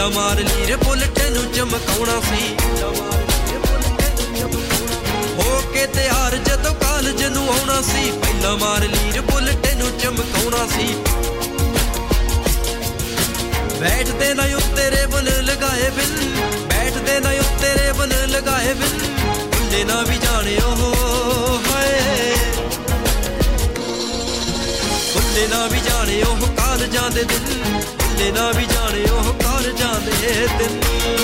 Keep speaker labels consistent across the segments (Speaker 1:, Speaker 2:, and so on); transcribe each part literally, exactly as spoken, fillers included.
Speaker 1: मार Leer bullet नूं चमकाउणा सी होके तैयार जदों कालज नूं आउणा सी पहला मार लीर बुलेट नूं चमकाउणा सी बैठदे ना उत्ते रेबन लगाए बिन बैठदे ना उत्ते रेबन लगाए बिन भुल्ले ना भी जाने ओहो हाय भुल्ले ना भी जाने ओह कालजां दे दिन भुल्ले ना भी जाने ओह कालजां दे दिन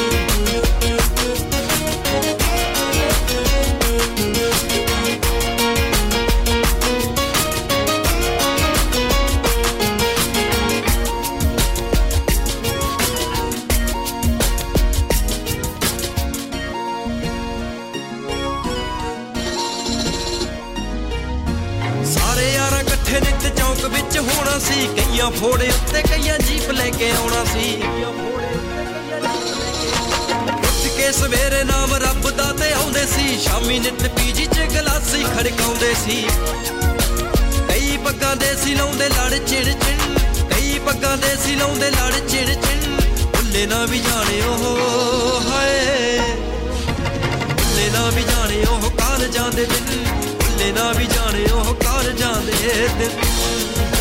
Speaker 1: सारे यारां कट्ठे नित चौक विच होना सी कईयां फोड़े उत्ते कईयां जीप लेके आउणा सी उठ के सवेरे नाम रब दा ते आउंदे सी शामी नित पीजी च गलासी खड़काउंदे सी कई पग्गां दे सी लाउंदे लड़ चिड़ चिड़ कई पग्गां दे सी लाउंदे लड़ चिड़ चिड़ भुल्ले ना भी जाने ओहो हाय भुल्ले ना भी जाने ओह कालजां दे दिन भुल्ले ना भी जाने ओह कालजां दे दिन